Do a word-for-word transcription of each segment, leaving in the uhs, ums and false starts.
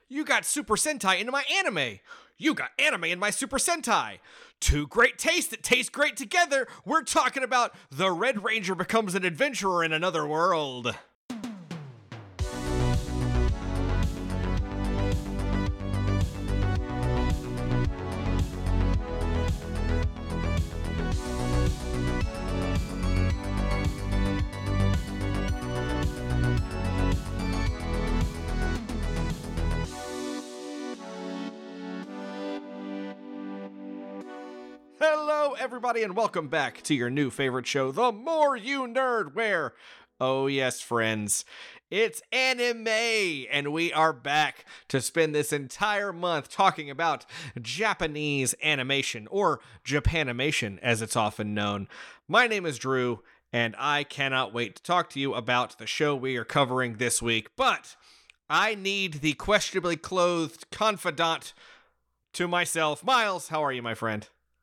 You got Super Sentai into my anime. You got anime in my Super Sentai. Two great tastes that taste great together. We're talking about The Red Ranger Becomes an Adventurer in Another World. Hello, everybody, and welcome back to your new favorite show, The More You Nerd, where, oh yes, friends, it's anime, and we are back to spend this entire month talking about Japanese animation, or Japanimation, as it's often known. My name is Drew, and I cannot wait to talk to you about the show we are covering this week, but I need the questionably clothed confidant to myself. Miles, how are you, my friend?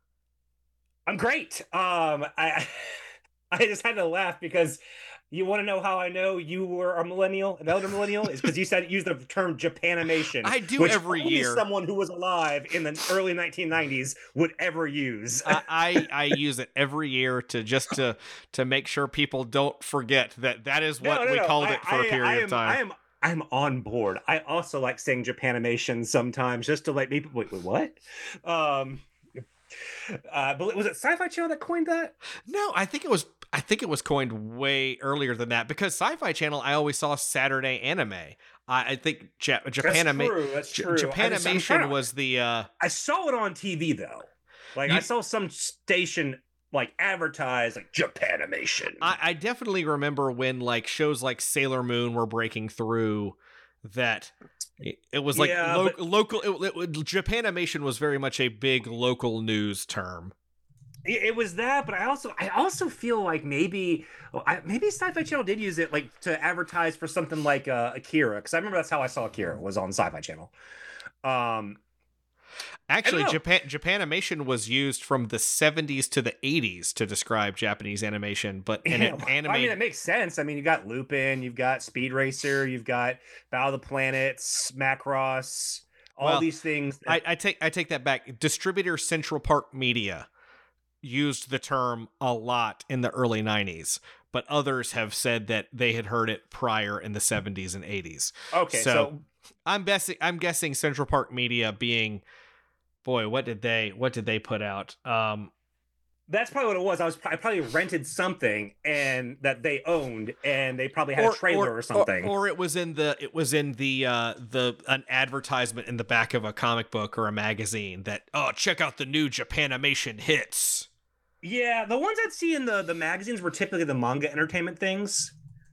I'm great. Um, I I just had to laugh because you want to know how I know you were a millennial, an elder millennial, is because you said use the term Japanimation. I do which every only year. Someone who was alive in the early nineteen nineties would ever use. I, I I use it every year to just to to make sure people don't forget that that is what no, no, we no. called I, it for I, a period I am, of time. I am I'm on board. I also like saying Japanimation sometimes just to let people wait, wait what? Um. Uh, but was it Sci-Fi Channel that coined that? No, I think it was. I think it was coined way earlier than that because Sci-Fi Channel. I always saw Saturday Anime. I, I think ja- Japanima- That's true. J- That's true. Japanimation to... was the. Uh... I saw it on T V though. Like you... I saw some station like advertise like Japanimation. I, I definitely remember when like shows like Sailor Moon were breaking through. That it was like yeah, lo- but... local. It, it, Japanimation was very much a big local news term. It, it was that, but I also I also feel like maybe I, maybe Sci-Fi Channel did use it like to advertise for something like uh, Akira, because I remember that's how I saw Akira was on Sci-Fi Channel. Um. Actually, Japan Japanimation was used from the seventies to the eighties to describe Japanese animation, but in yeah, an anime... I mean, it makes sense. I mean, you got Lupin, you've got Speed Racer, you've got Battle of the Planets, Macross, all well, these things. That... I, I take I take that back. Distributor Central Park Media used the term a lot in the early nineties, but others have said that they had heard it prior in the seventies and eighties. Okay, so, so I'm guessing I'm guessing Central Park Media being... Boy, what did they what did they put out? Um, that's probably what it was. I was I probably rented something and that they owned, and they probably had or, a trailer or, or something. Or, or it was in the it was in the uh, the an advertisement in the back of a comic book or a magazine that oh check out the new Japanimation hits. Yeah, the ones I'd see in the the magazines were typically the manga entertainment things,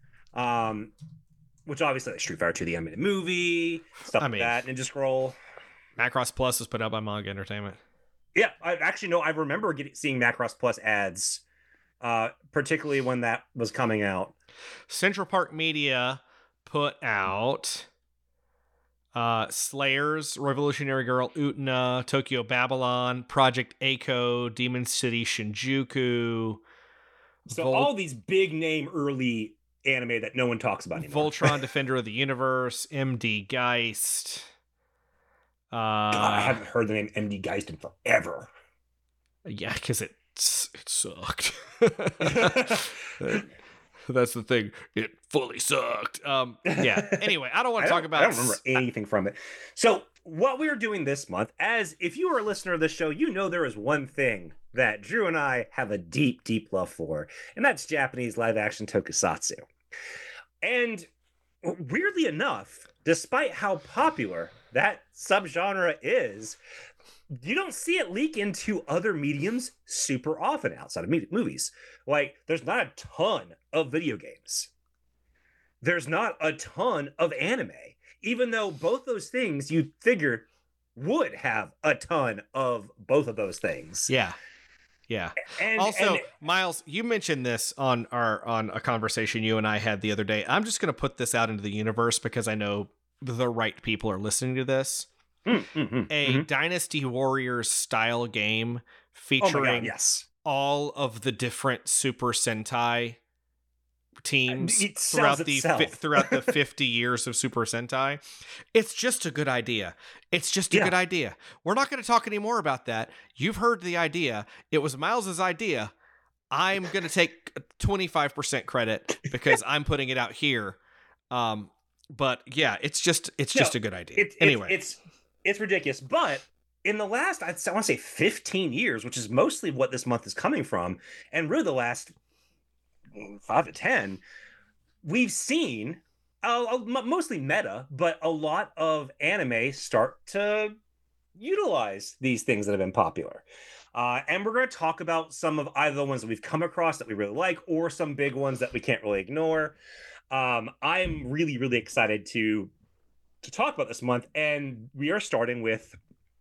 um, which obviously like Street Fighter two, the animated movie, stuff I like mean, that, Ninja Scroll. Macross Plus was put out by Manga Entertainment. Yeah, I actually know. I remember getting, seeing Macross Plus ads, uh, particularly when that was coming out. Central Park Media put out uh, Slayers, Revolutionary Girl, Utena, Tokyo Babylon, Project A-ko, Demon City Shinjuku. So Vol- all these big name early anime that no one talks about anymore. Voltron, Defender of the Universe, M D Geist. Uh, God, I haven't heard the name M D Geist in forever. Yeah, because it it sucked. That's the thing. It fully sucked. Um, yeah. Anyway, I don't want to talk about. I don't remember anything from it. So what we are doing this month, as if you are a listener of this show, you know there is one thing that Drew and I have a deep, deep love for, and that's Japanese live-action tokusatsu. And weirdly enough, despite how popular that subgenre is, you don't see it leak into other mediums super often outside of me- movies. Like, there's not a ton of video games. There's not a ton of anime, even though both those things you figured would have a ton of both of those things. Yeah. Yeah. And, also, and, Miles, you mentioned this on our on a conversation you and I had the other day. I'm just going to put this out into the universe because I know the right people are listening to this. Mm, mm-hmm, a mm-hmm. Dynasty Warriors style game featuring oh my God, yes. all of the different Super Sentai teams It throughout sells the itself. fi- throughout the fifty years of Super Sentai. It's just a good idea. It's just a Yeah. good idea. We're not going to talk anymore about that. You've heard the idea. It was Miles's idea. I'm going to take twenty-five percent credit because I'm putting it out here. Um, but yeah, it's just it's just No, a good idea. It, anyway, it's, it's it's ridiculous. But in the last, I'd, I want to say fifteen years, which is mostly what this month is coming from, and really the last five to ten, we've seen uh, uh, mostly meta, but a lot of anime start to utilize these things that have been popular. Uh, and we're going to talk about some of either the ones that we've come across that we really like or some big ones that we can't really ignore. Um, I'm really, really excited to to talk about this month, and we are starting with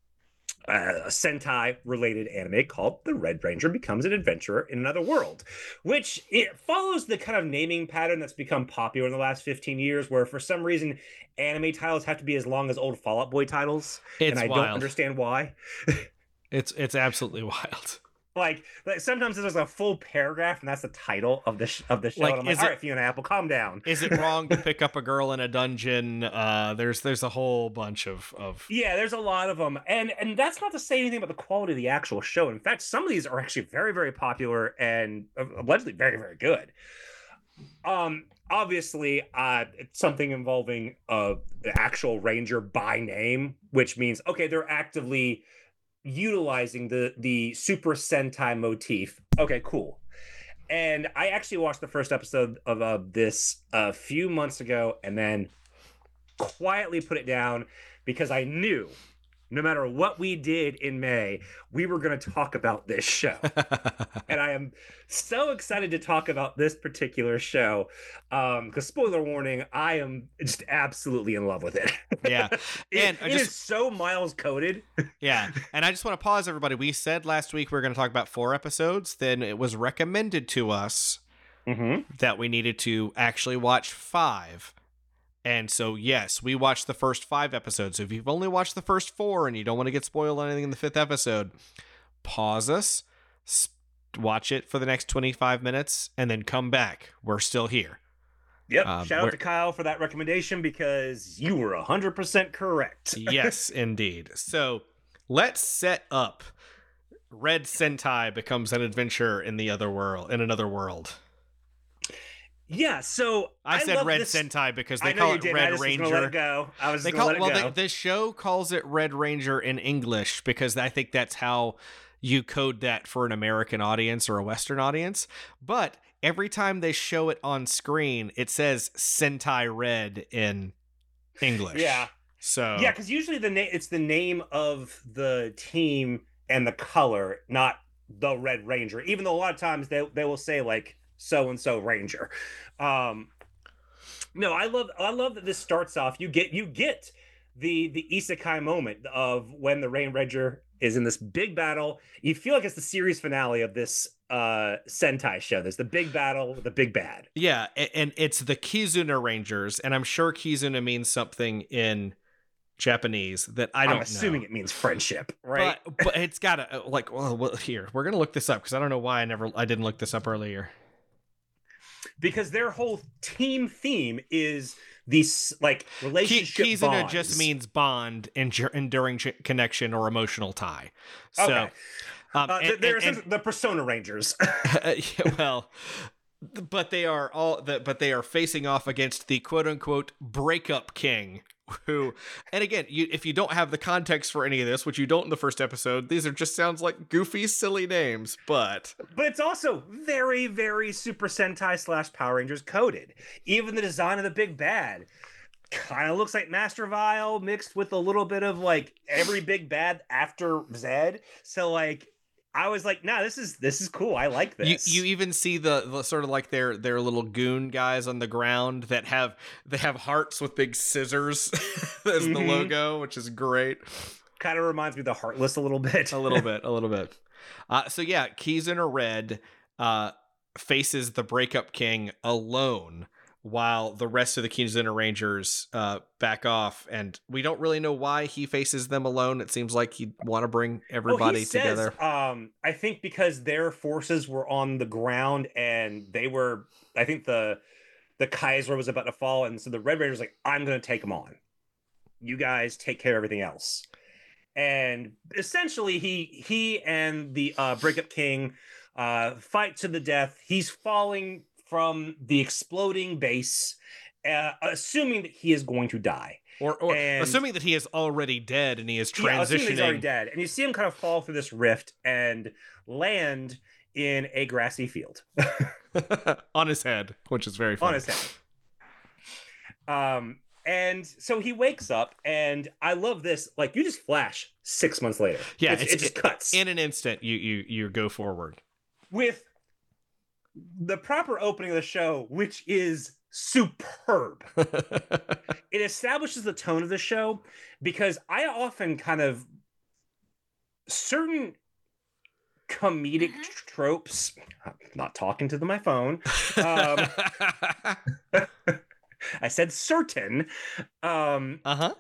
uh, a Sentai-related anime called The Red Ranger Becomes an Adventurer in Another World, which it follows the kind of naming pattern that's become popular in the last fifteen years, where for some reason anime titles have to be as long as old Fall Out Boy titles, it's and I wild. don't understand why. It's it's absolutely wild. Like, like sometimes there's a full paragraph and that's the title of the sh- of the show. Like, and I'm like, is all it- right, Fiona Apple, calm down. Is it wrong to pick up a girl in a dungeon? Uh, there's there's a whole bunch of of Yeah, there's a lot of them, and and that's not to say anything about the quality of the actual show. In fact, some of these are actually very, very popular and allegedly very, very good. Um, obviously, uh, it's something involving uh the actual ranger by name, which means okay, they're actively utilizing the the Super Sentai motif. Okay, cool. And I actually watched the first episode of uh, this a few months ago, and then quietly put it down because I knew no matter what we did in May, we were going to talk about this show. And I am so excited to talk about this particular show. Um, because spoiler warning, I am just absolutely in love with it. Yeah. it, And I it just- is so Miles coded. Yeah. And I just want to pause, everybody. We said last week we were going to talk about four episodes. Then it was recommended to us Mm-hmm. that we needed to actually watch five. And so, yes, we watched the first five episodes. So if you've only watched the first four and you don't want to get spoiled on anything in the fifth episode, pause us, s- watch it for the next twenty-five minutes, and then come back. We're still here. Yep. Um, Shout out where- to Kyle for that recommendation because you were one hundred percent correct. Yes, indeed. So let's set up Red Sentai becomes an adventure in the other world, in another world. Yeah, so I, said love Red this... Sentai because they I know call you it did. Red I just Ranger. was gonna let it go. I was They just call gonna well, let it they, go. the show calls it Red Ranger in English because I think that's how you code that for an American audience or a Western audience. But every time they show it on screen, it says Sentai Red in English. Yeah. So Yeah, because usually the name it's the name of the team and the color, not the Red Ranger. Even though a lot of times they they will say like so and so Ranger. Um, no, I love I love that this starts off. You get you get the the isekai moment of when the Rain Ranger is in this big battle. You feel like it's the series finale of this uh Sentai show. There's the big battle, the big bad. Yeah, a- and it's the Kizuna Rangers, and I'm sure Kizuna means something in Japanese that I don't I'm assuming know. it means friendship, right? But but it's gotta like well, well here we're gonna look this up because I don't know why I never I didn't look this up earlier. Because their whole team theme is these like Ki- relationship Kizuna bonds. just means bond, endur- enduring ch- connection, or emotional tie. So, Okay. um, Uh, and- they're and- and- essentially the Persona Rangers. yeah, well, but they are all the, but they are facing off against the quote unquote breakup king. Who, and again, you if you don't have the context for any of this, which you don't in the first episode, these are just sounds like goofy, silly names. But But it's also very, very Super Sentai slash Power Rangers coded. Even the design of the big bad kind of looks like Master Vile mixed with a little bit of like every big bad after Zed. So like I was like, nah, this is this is cool. I like you this. you even see the, the sort of like their their little goon guys on the ground that have they have hearts with big scissors as the Mhm. logo, which is great. Kind of reminds me of the Heartless a little bit. A little bit, a little bit. Uh, so yeah, Kizuna Red uh, faces the breakup king alone while the rest of the Kizuna Rangers uh, back off. And we don't really know why he faces them alone. It seems like he'd want to bring everybody oh, he says, together. Um, I think because their forces were on the ground and they were, I think the the Kaiser was about to fall. And so the Red Raiders like, I'm going to take them on. You guys take care of everything else. And essentially he he and the uh, Breakup King uh, fight to the death. He's falling from the exploding base, uh, assuming that he is going to die. Or, or and, assuming that he is already dead and he is transitioning. Yeah, assuming he's already dead. And you see him kind of fall through this rift and land in a grassy field. On his head, which is very funny. On his head. Um, and so he wakes up, and I love this. Like, you just flash six months later. Yeah, it's, it's, it just it, cuts. In an instant, you, you, you go forward. With the proper opening of the show, which is superb. It establishes the tone of the show, because I often kind of certain comedic tropes, I'm not talking to the, my phone, um, I said certain um uh-huh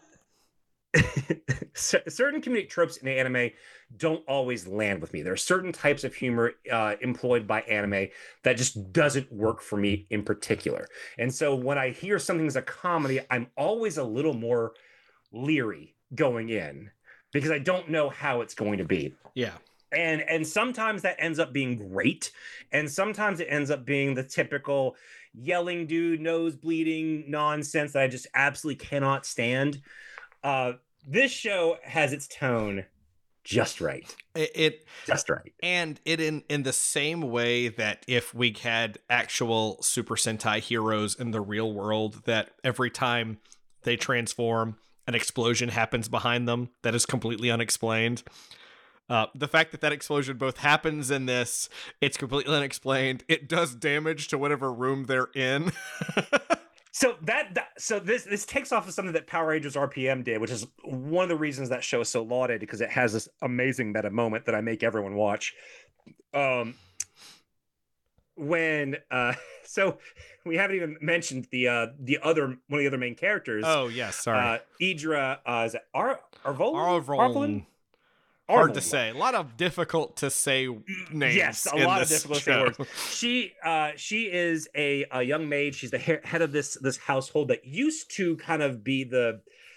certain comedic tropes in anime don't always land with me. There are certain types of humor uh, employed by anime that just doesn't work for me in particular. And so when I hear something as a comedy, I'm always a little more leery going in because I don't know how it's going to be. Yeah. And and sometimes that ends up being great. And sometimes it ends up being the typical yelling dude, nose bleeding nonsense that I just absolutely cannot stand. Uh, this show has its tone just right. It, it just right. And it in, in the same way that if we had actual Super Sentai heroes in the real world, that every time they transform, an explosion happens behind them that is completely unexplained. Uh, the fact that that explosion both happens in this, it's completely unexplained. It does damage to whatever room they're in. So that, that so this this takes off of something that Power Rangers R P M did, which is one of the reasons that show is so lauded, because it has this amazing meta moment that I make everyone watch. Um, when uh, so we haven't even mentioned the uh the other one of the other main characters. Oh yes, sorry. Uh, Idra uh, is it Ar Arvol? Arvolin? Hard to say. A lot of difficult to say names. Yes, a in lot of this difficult show. to say words. She, uh, she is a, a young maid. She's the he- head of this this household that used to kind of be the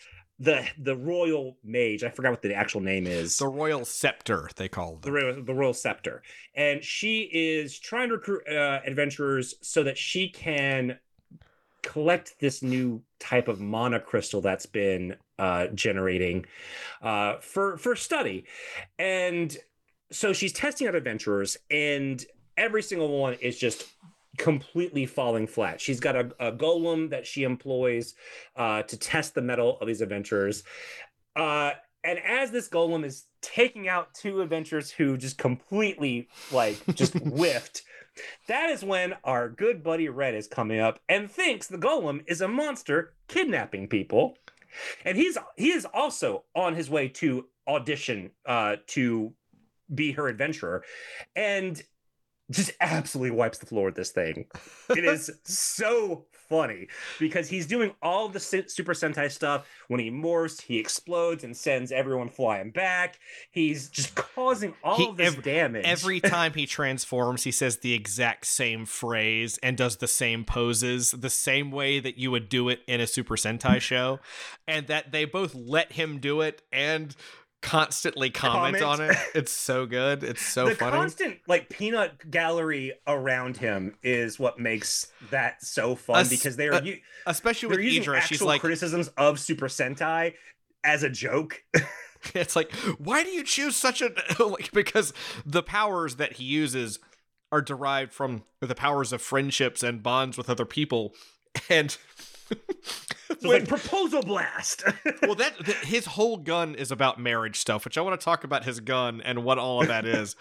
the the royal mage. I forgot what the actual name is. The royal scepter, they call them. The royal, the royal scepter, and she is trying to recruit uh, adventurers so that she can collect this new type of mana crystal that's been uh, generating uh, for for study. And so she's testing out adventurers, and every single one is just completely falling flat. She's got a, a golem that she employs uh, to test the metal of these adventurers. Uh, and as this golem is taking out two adventurers who just completely like just whiffed, that is when our good buddy Red is coming up and thinks the golem is a monster kidnapping people. And he's he is also on his way to audition uh, to be her adventurer, and just absolutely wipes the floor with this thing. It is so funny because he's doing all the Super Sentai stuff. When he morphs, he explodes and sends everyone flying back. He's just causing all he, of this every, damage. Every time he transforms, he says the exact same phrase and does the same poses, the same way that you would do it in a Super Sentai show, and that they both let him do it and constantly comment, comment on it. It's so good. It's so the funny. The constant like peanut gallery around him is what makes that so fun, As, because they're uh, especially with Idra, she's like criticisms of Super Sentai as a joke. It's like, why do you choose such a like? Because the powers that he uses are derived from the powers of friendships and bonds with other people, and. So when, like proposal blast. Well, that th- his whole gun is about marriage stuff, which I want to talk about his gun and what all of that is.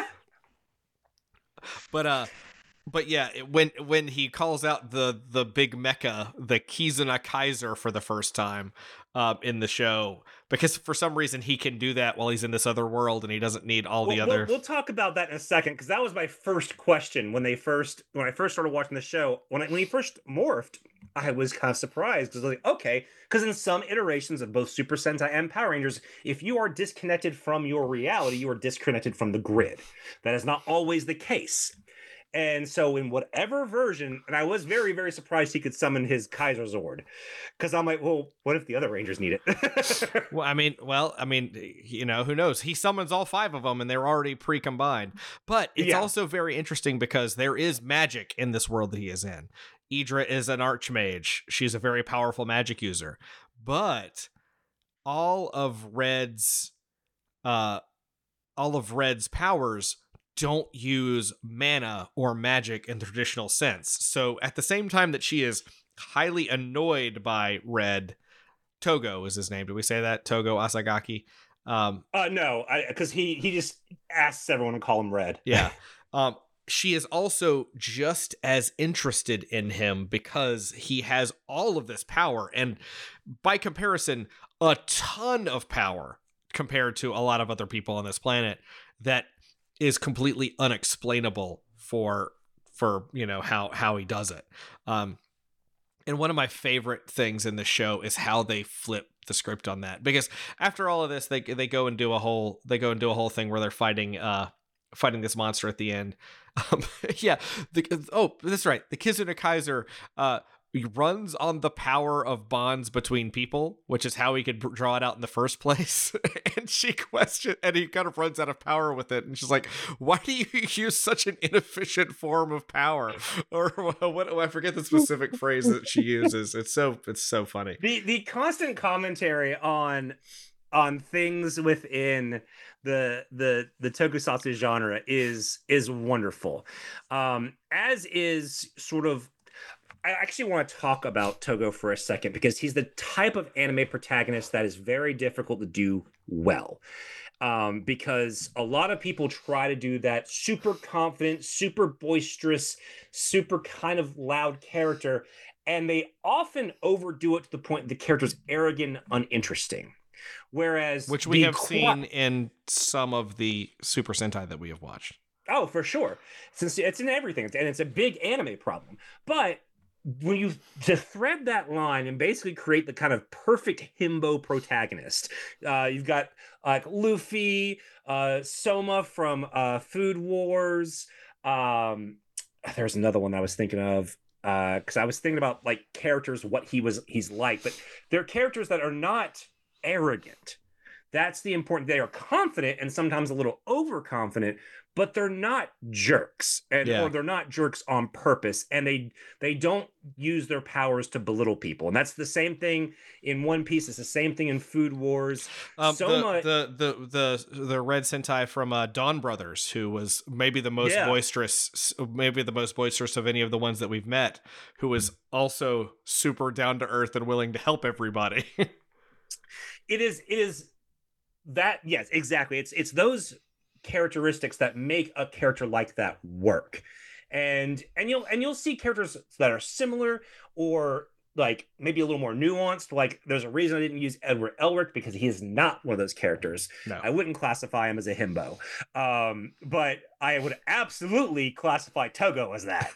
But uh, but yeah, when when he calls out the the big mecha, the Kizuna Kaiser for the first time, um, in the show, because for some reason he can do that while he's in this other world and he doesn't need all Well, the we'll, other. we'll talk about that in a second, because that was my first question when they first when I first started watching the show. When I, when he first morphed, I was kind of surprised because like, okay, because in some iterations of both Super Sentai and Power Rangers, if you are disconnected from your reality, you are disconnected from the grid. That is not always the case. And so in whatever version, and I was very, very surprised he could summon his Kaiser Zord. Because I'm like, well, what if the other Rangers need it? Well, I mean, well, I mean, you know, who knows? He summons all five of them and they're already pre-combined. But it's Yeah. also very interesting because there is magic in this world that he is in. Idra is an archmage. She's a very powerful magic user. But all of Red's uh all of Red's powers don't use mana or magic in the traditional sense. So at the same time that she is highly annoyed by Red, Togo is his name. Did we say that? Togo Asagaki. Um, uh, no, because he he just asks everyone to call him Red. yeah. Um, she is also just as interested in him because he has all of this power, and by comparison, a ton of power compared to a lot of other people on this planet that is completely unexplainable for for you know how how he does it. Um, and one of my favorite things in the show is how they flip the script on that, because after all of this, they they go and do a whole they go and do a whole thing where they're fighting uh fighting this monster at the end. Um, yeah, the, oh, that's right. The Kizuna Kaiser uh he runs on the power of bonds between people, which is how he could draw it out in the first place. And she questioned, and he kind of runs out of power with it. And she's like, "Why do you use such an inefficient form of power?" Or what? I forget the specific phrase that she uses. It's so it's so funny. The the constant commentary on on things within the the the tokusatsu genre is is wonderful, um, as is sort of. I actually want to talk about Togo for a second because he's the type of anime protagonist that is very difficult to do well. Um, because a lot of people try to do that super confident, super boisterous, super kind of loud character, and they often overdo it to the point the character's arrogant, uninteresting. Whereas, which we have qu- seen in some of the Super Sentai that we have watched. Oh, for sure. Since it's in everything, and it's a big anime problem, but when you to thread that line and basically create the kind of perfect himbo protagonist, uh, you've got like Luffy, uh, Soma from uh, Food Wars. Um, there's another one I was thinking of because uh, I was thinking about like characters, what he was, he's like, but they're characters that are not arrogant. That's the important. They are confident and sometimes a little overconfident, but they're not jerks, and Yeah. or they're not jerks on purpose, and they they don't use their powers to belittle people. And that's the same thing in One Piece. It's the same thing in Food Wars. Um, Soma, the, the the the the Red Sentai from uh, Dawn Brothers, who was maybe the most Yeah. boisterous, maybe the most boisterous of any of the ones that we've met, who was also super down to earth and willing to help everybody. it is it is that yes, exactly. It's it's those characteristics that make a character like that work. And and you'll and you'll see characters that are similar or like maybe a little more nuanced. Like there's a reason I didn't use Edward Elric because he is not one of those characters. No. I wouldn't classify him as a himbo. Um, but I would absolutely classify Togo as that.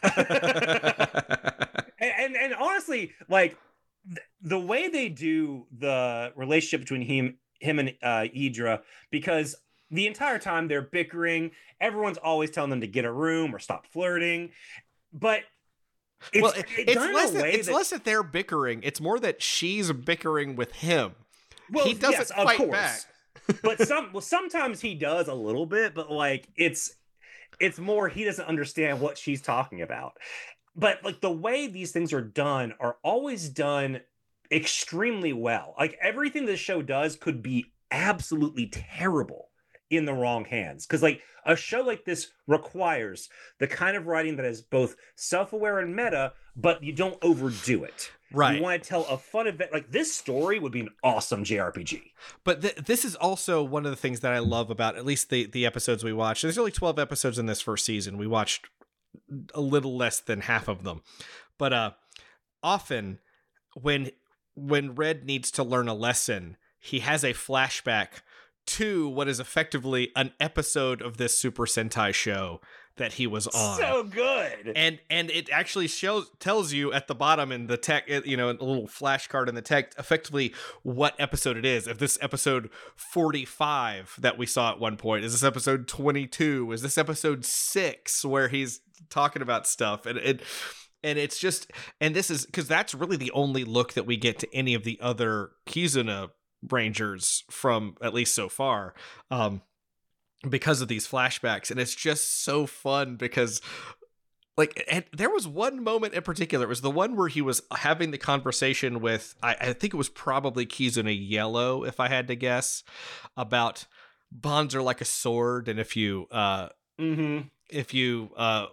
and, and and honestly, like th- the way they do the relationship between him him and uh, Idra, because the entire time they're bickering, everyone's always telling them to get a room or stop flirting. But it's, well, it, it's, it's less that, it's that, less that they're bickering. It's more that she's bickering with him. Well, he doesn't yes, of fight course. back. But some well, sometimes he does a little bit, but like it's it's more he doesn't understand what she's talking about. But like the way these things are done are always done extremely well. Like everything this show does could be absolutely terrible in the wrong hands, because like a show like this requires the kind of writing that is both self-aware and meta, but you don't overdo it. Right. You want to tell a fun event like this story would be an awesome J R P G. But th- this is also one of the things that I love about at least the the episodes we watched. There's only twelve episodes in this first season. We watched a little less than half of them, but uh often when when Red needs to learn a lesson, he has a flashback to what is effectively an episode of this Super Sentai show that he was on. So good. And and it actually shows tells you at the bottom in the tech, you know, a little flashcard in the text, effectively what episode it is. If this episode forty-five that we saw at one point, is this episode twenty-two? Is this episode six where he's talking about stuff? And it and it's just, and this is because that's really the only look that we get to any of the other Kizuna Rangers from, at least so far. Um, because of these flashbacks, and it's just so fun because like, and there was one moment in particular, it was the one where he was having the conversation with, I, I think it was probably Kizuna Yellow, if I had to guess, about bonds are like a sword, and if you uh mm-hmm. if you uh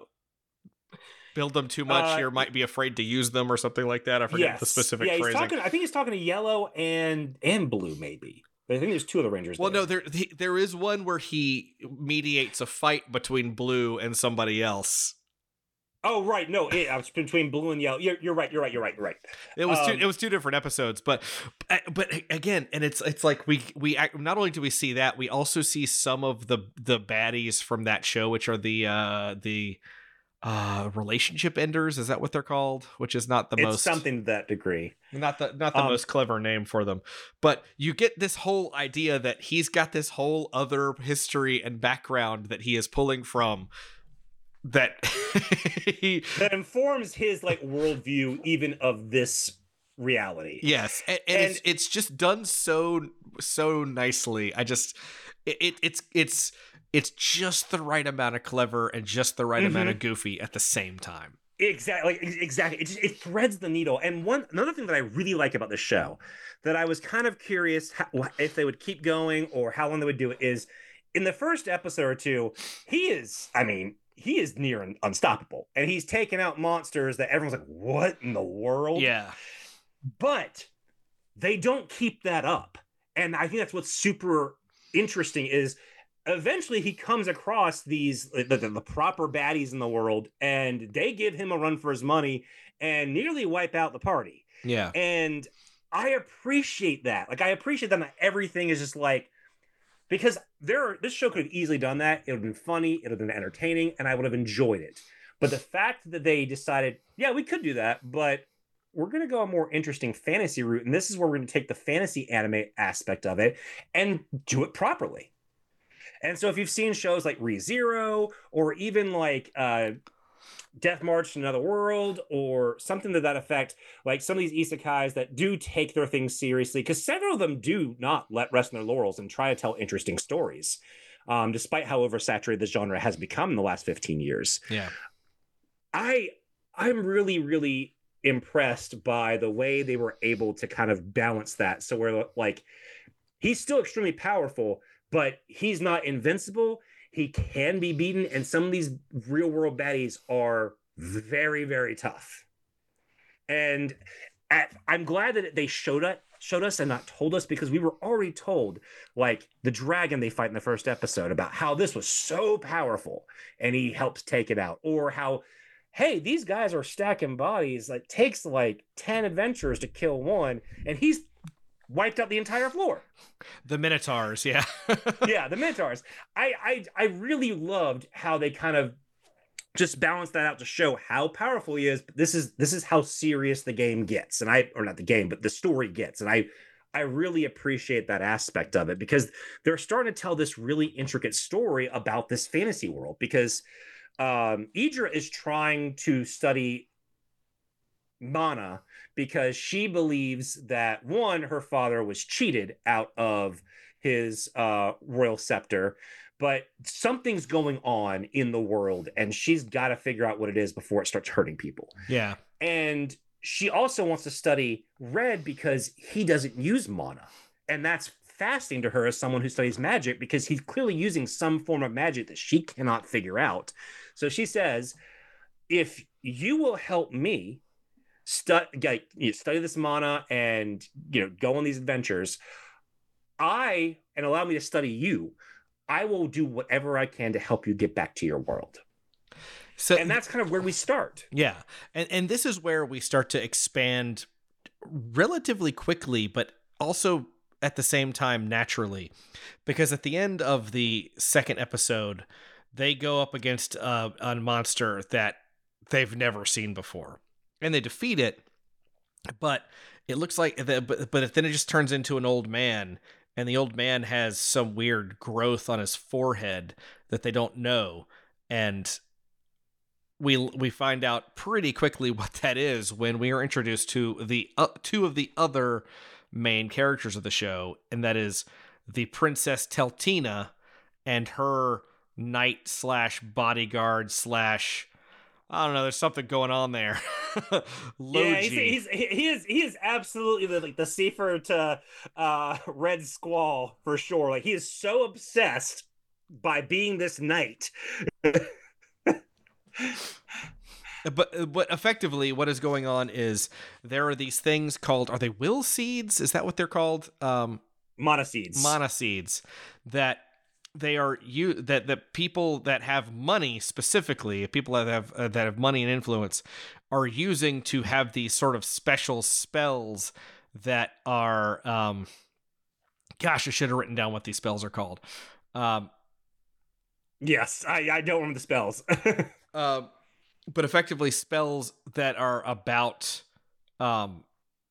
build them too much, uh, you might be afraid to use them or something like that. I forget yes. the specific yeah, he's phrasing. talking, I think he's talking to Yellow and and Blue, maybe. I think there's two other Rangers. Well, there. no, there there is one where he mediates a fight between Blue and somebody else. Oh, right. No, it, uh, it's between Blue and Yellow. You're, you're right. You're right. You're right. You're right. It was um, two, it was two different episodes, but but again, and it's it's like we we not only do we see that, we also see some of the the baddies from that show, which are the uh, the uh, relationship enders. Is that what they're called? Which is not the it's most something to that degree. Not the not the um, most clever name for them, but you get this whole idea that he's got this whole other history and background that he is pulling from. That he that informs his like worldview, even of this reality. Yes, and, and, and it's it's just done so so nicely. I just it, it it's it's it's just the right amount of clever and just the right mm-hmm. amount of goofy at the same time. Exactly, like, exactly. It just it threads the needle. And one another thing that I really like about the show, that I was kind of curious how, if they would keep going or how long they would do it, is in the first episode or two, he is, I mean. He is near unstoppable, and he's taking out monsters that everyone's like, what in the world? Yeah. But they don't keep that up. And I think that's what's super interesting is eventually he comes across these, the, the, the proper baddies in the world, and they give him a run for his money and nearly wipe out the party. Yeah. And I appreciate that. Like, I appreciate that not everything is just like, because there, this show could have easily done that. It would have been funny. It would have been entertaining, and I would have enjoyed it. But the fact that they decided, yeah, we could do that, but we're going to go a more interesting fantasy route, and this is where we're going to take the fantasy anime aspect of it and do it properly. And so if you've seen shows like ReZero, or even like uh, Death March to Another World, or something to that effect, like some of these isekais that do take their things seriously, because several of them do not let rest on their laurels and try to tell interesting stories, um, despite how oversaturated this genre has become in the last fifteen years. Yeah, I I'm really really impressed by the way they were able to kind of balance that. So we're like, he's still extremely powerful, but he's not invincible. He can be beaten, and some of these real world baddies are very, very tough. And at, I'm glad that they showed us, showed us and not told us, because we were already told, like the dragon they fight in the first episode, about how this was so powerful and he helps take it out, or how, hey, these guys are stacking bodies. It takes like ten adventurers to kill one, and he's wiped out the entire floor. The Minotaurs, yeah. yeah, the Minotaurs. I, I I really loved how they kind of just balanced that out to show how powerful he is. But this is this is how serious the game gets. And I or not the game, but the story gets. And I I really appreciate that aspect of it, because they're starting to tell this really intricate story about this fantasy world. Because um Idra is trying to study mana, because she believes that, one, her father was cheated out of his uh, royal scepter, but something's going on in the world, and she's got to figure out what it is before it starts hurting people. Yeah. And she also wants to study Red because he doesn't use mana. And that's fascinating to her as someone who studies magic, because he's clearly using some form of magic that she cannot figure out. So she says, if you will help me Stu- like, you study this mana and, you know, go on these adventures, I and allow me to study you, I will do whatever I can to help you get back to your world. So, and that's kind of where we start. Yeah, and and this is where we start to expand relatively quickly, but also at the same time naturally, because at the end of the second episode, they go up against uh, a monster that they've never seen before, and they defeat it. But it looks like the, but, but then it just turns into an old man, and the old man has some weird growth on his forehead that they don't know, and we we find out pretty quickly what that is when we are introduced to the uh, two of the other main characters of the show, and that is the Princess Teltina and her knight slash bodyguard slash, I don't know, there's something going on there. Yeah, he's, he's he is he is absolutely the, like the safer to uh Red Squall for sure. Like he is so obsessed by being this knight. But but effectively, what is going on is there are these things called, are they will seeds? Is that what they're called? Um, Monoseeds. Monoseeds that they are you that the people that have money, specifically people that have uh, that have money and influence, are using to have these sort of special spells that are. Um, gosh, I should have written down what these spells are called. Um, yes, I I don't remember the spells. uh, but effectively spells that are about um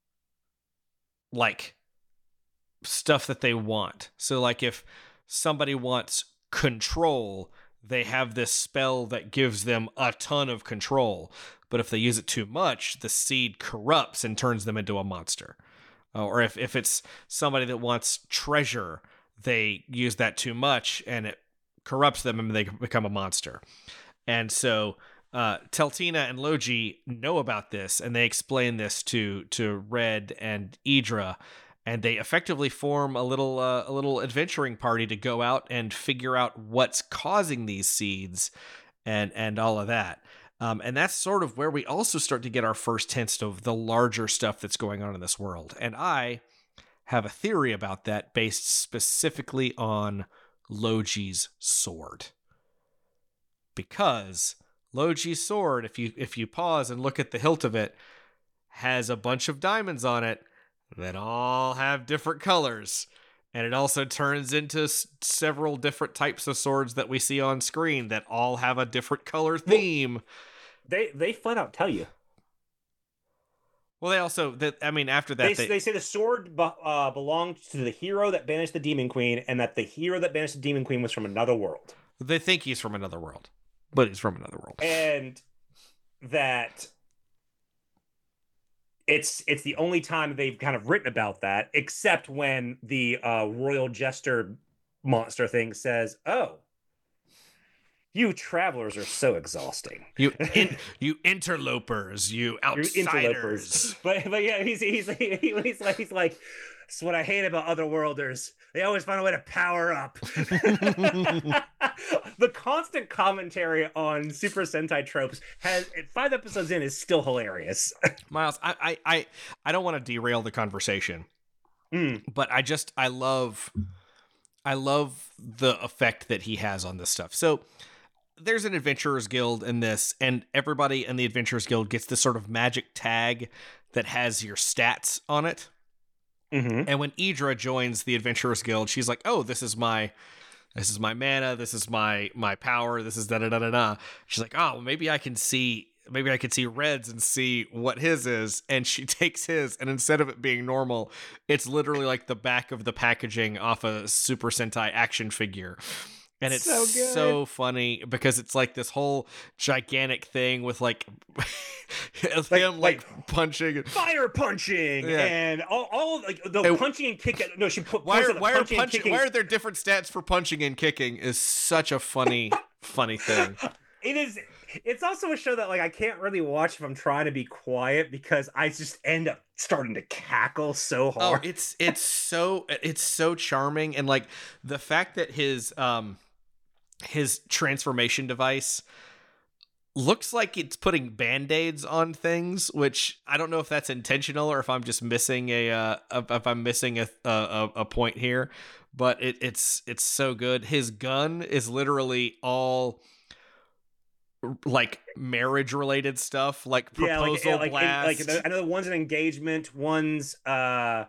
like stuff that they want. So like if somebody wants control, they have this spell that gives them a ton of control. But if they use it too much, the seed corrupts and turns them into a monster. Uh, or if, if it's somebody that wants treasure, they use that too much and it corrupts them and they become a monster. And so uh, Teltina and Logi know about this, and they explain this to to Red and Idra, and they effectively form a little uh, a little adventuring party to go out and figure out what's causing these seeds, and and all of that. Um, and that's sort of where we also start to get our first hints of the larger stuff that's going on in this world. And I have a theory about that based specifically on Logi's sword, because Logi's sword, if you if you pause and look at the hilt of it, has a bunch of diamonds on it that all have different colors. And it also turns into s- several different types of swords that we see on screen that all have a different color theme. Well, they they flat out tell you. Well, they also, that I mean, after that... They, they, they say the sword be, uh, belonged to the hero that banished the Demon Queen, and that the hero that banished the Demon Queen was from another world. They think he's from another world. But he's from another world. And that it's it's the only time they've kind of written about that, except when the uh, Royal Jester monster thing says, oh, you travelers are so exhausting. You in, you interlopers, you outsiders. Interlopers. But, but yeah, he's, he's, he, he's like, he's like, that's what I hate about otherworlders. They always find a way to power up. The constant commentary on Super Sentai tropes has five episodes in is still hilarious. Miles, I I I, I don't want to derail the conversation, mm. but I just I love I love the effect that he has on this stuff. So there's an Adventurers Guild in this, and everybody in the Adventurers Guild gets this sort of magic tag that has your stats on it. Mm-hmm. And when Idra joins the Adventurers Guild, she's like, "Oh, this is my, this is my mana. This is my my power. This is da da da da da." She's like, "Oh, well, maybe I can see, maybe I can see Red's and see what his is." And she takes his, and instead of it being normal, it's literally like the back of the packaging off a Super Sentai action figure. And it's so, so funny because it's like this whole gigantic thing with like, him like, like, like punching, fire punching, yeah. and all, all like the and, punching and kicking. No, she put why are why are punching punching? Why are there different stats for punching and kicking? Is such a funny funny thing. It is. It's also a show that like I can't really watch if I'm trying to be quiet because I just end up starting to cackle so hard. Oh, it's it's so it's so charming, and like the fact that his um. his transformation device looks like it's putting band-aids on things, which I don't know if that's intentional or if I'm just missing a uh, if I'm missing a a, a point here, but it, it's it's so good. His gun is literally all like marriage related stuff, like proposal yeah, like, blast. like, like I know one's an engagement, one's uh,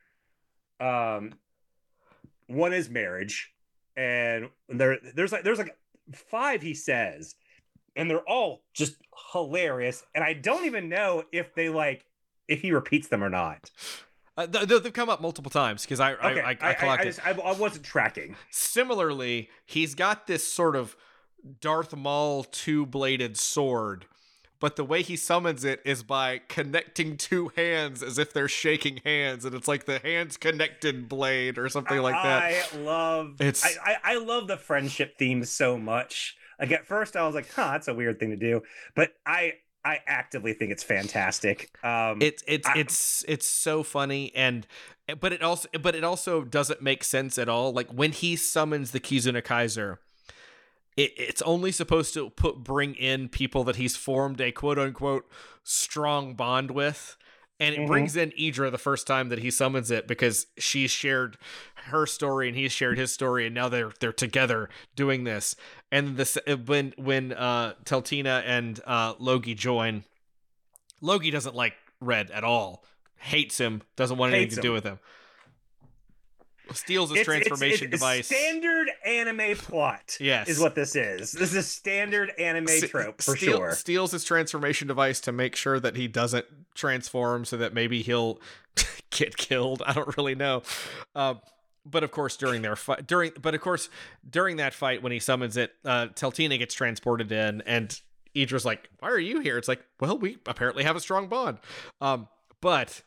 um, one is marriage, and there there's like there's like five he says, and they're all just hilarious, and I don't even know if they like if he repeats them or not. Uh, they've come up multiple times because I, okay. I, I, I collected. I, I, just, I, I wasn't tracking. Similarly, he's got this sort of Darth Maul two-bladed sword, but the way he summons it is by connecting two hands as if they're shaking hands, and it's like the hands connected blade or something like that. I love it's. I, I, I love the friendship theme so much. Like at first, I was like, "Huh, that's a weird thing to do," but I. I actively think it's fantastic. Um, it's it's I, it's it's so funny, and but it also but it also doesn't make sense at all. Like when he summons the Kizuna Kaiser, it, it's only supposed to put bring in people that he's formed a quote unquote strong bond with, and it mm-hmm. brings in Idra the first time that he summons it because she's shared her story and he's shared his story, and now they're they're together doing this. And this when when uh, Teltina and uh, Logi join, Logi doesn't like Red at all, hates him, doesn't want anything to do with him. Steals his it's, transformation it's, it's device. Standard anime plot. Yes, is what this is. This is a standard anime S- trope for steal, sure. Steals his transformation device to make sure that he doesn't transform, so that maybe he'll get killed. I don't really know. Uh, But of course, during their fight, during but of course during that fight, when he summons it, uh, Teltina gets transported in, and Idra's like, "Why are you here?" It's like, "Well, we apparently have a strong bond." Um, but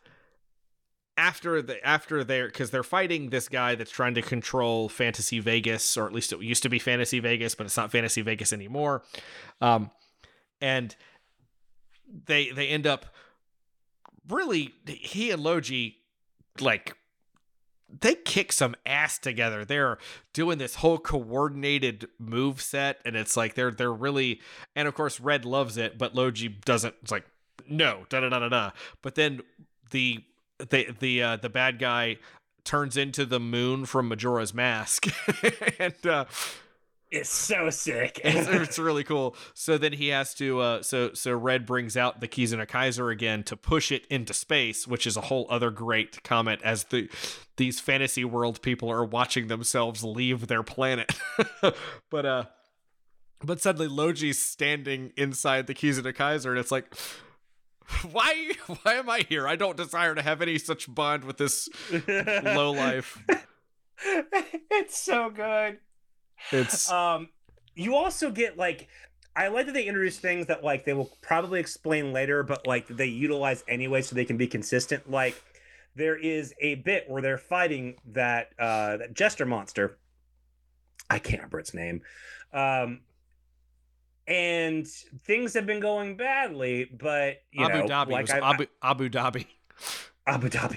after the after they're because they're fighting this guy that's trying to control Fantasy Vegas, or at least it used to be Fantasy Vegas, but it's not Fantasy Vegas anymore. Um, and they they end up really he and Logi like. They kick some ass together. They're doing this whole coordinated move set, and it's like they're they're really, and of course Red loves it, but Logi doesn't. It's like no, da da da da da. But then the the the uh, the bad guy turns into the moon from Majora's Mask, and uh, it's so sick. it's, it's really cool. So then he has to. Uh, so so Red brings out the Kizuna Kaiser again to push it into space, which is a whole other great comment as the these fantasy world people are watching themselves leave their planet. but uh, but suddenly Logi's standing inside the Kizuna Kaiser, and it's like, why why am I here? I don't desire to have any such bond with this lowlife. It's so good. It's um you also get like I like that they introduce things that like they will probably explain later, but like they utilize anyway so they can be consistent. Like there is a bit where they're fighting that uh that jester monster. I can't remember its name. Um and things have been going badly, but you Abu know, Dhabi like was I, Abu Abu Dhabi. Abu Dhabi.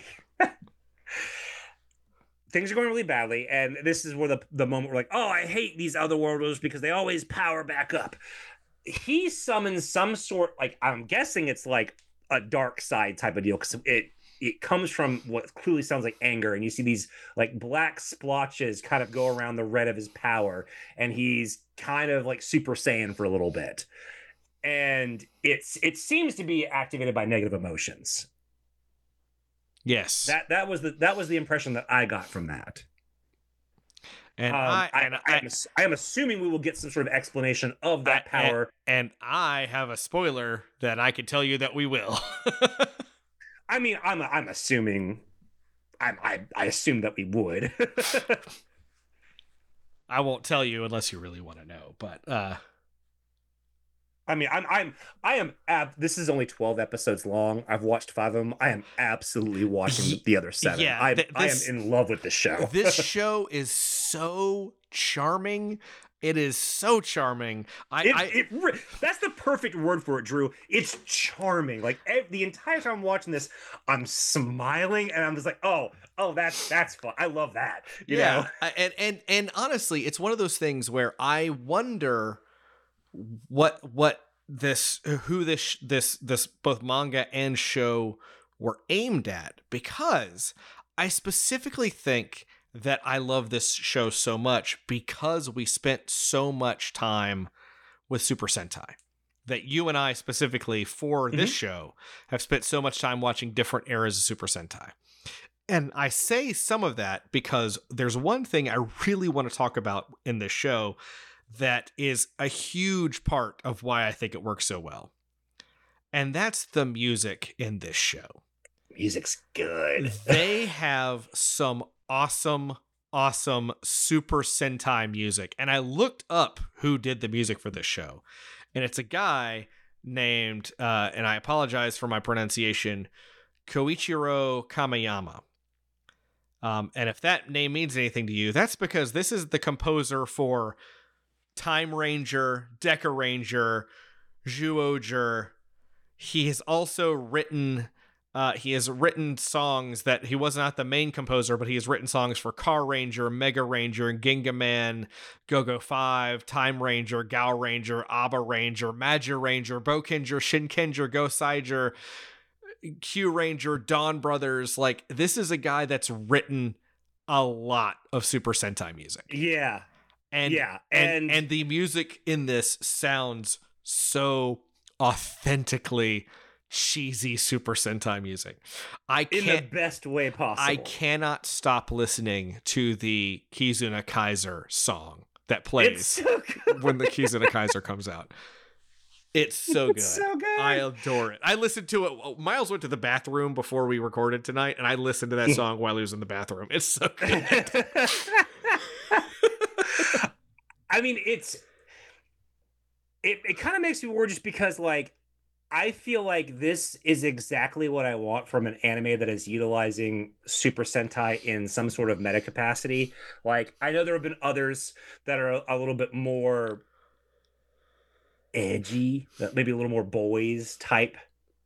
Things are going really badly, and this is where the the moment we're like, oh, I hate these otherworlders because they always power back up. He summons some sort, like I'm guessing it's like a dark side type of deal because it it comes from what clearly sounds like anger, and you see these like black splotches kind of go around the red of his power, and he's kind of like Super Saiyan for a little bit, and it's it seems to be activated by negative emotions. Yes, that that was the that was the impression that I got from that. And um, I, I, and I, I, am, I am assuming we will get some sort of explanation of that I, power. And, and I have a spoiler that I can tell you that we will. I mean, I'm I'm assuming, I'm I I assume that we would. I won't tell you unless you really want to know, but. uh I mean, I'm, I'm, I am, ab- this is only twelve episodes long. I've watched five of them. I am absolutely watching the other seven. Yeah, I, th- this, I am in love with this show. This show is so charming. It is so charming. I, it, I it, that's the perfect word for it, Drew. It's charming. Like ev- the entire time I'm watching this, I'm smiling and I'm just like, oh, oh, that's that's fun. I love that. You yeah, know? and and and honestly, it's one of those things where I wonder what what this who this this this both manga and show were aimed at, because I specifically think that I love this show so much because we spent so much time with Super Sentai. that you and I specifically for this Mhm. show have spent so much time watching different eras of Super Sentai. And I say some of that because there's one thing I really want to talk about in this show that is a huge part of why I think it works so well. And that's the music in this show. Music's good. They have some awesome, awesome Super Sentai music. And I looked up who did the music for this show. And it's a guy named, uh, and I apologize for my pronunciation, Koichiro Kameyama. Um, and if that name means anything to you, that's because this is the composer for Time Ranger, Deca Ranger, Zyuohger. He has also written, uh, he has written songs that he was not the main composer, but he has written songs for Car Ranger, Mega Ranger, Gingaman, Go-Go five, Time Ranger, Gal Ranger, Abba Ranger, Magi Ranger, Bokenger, Shinkenger, Goseiger, Q Ranger, Dawn Brothers. Like, this is a guy that's written a lot of Super Sentai music. Yeah. And, yeah. And, And, and the music in this sounds so authentically cheesy Super Sentai music. I in can't, the best way possible. I cannot stop listening to the Kizuna Kaiser song that plays It's so good. when the Kizuna Kaiser comes out. It's so good. It's so good. I adore it. I listened to it. Miles went to the bathroom before we recorded tonight, and I listened to that song while he was in the bathroom. It's so good. I mean, it's it, it kind of makes me worry just because, like, I feel like this is exactly what I want from an anime that is utilizing Super Sentai in some sort of meta capacity. Like, I know there have been others that are a, a little bit more edgy, maybe a little more boys type.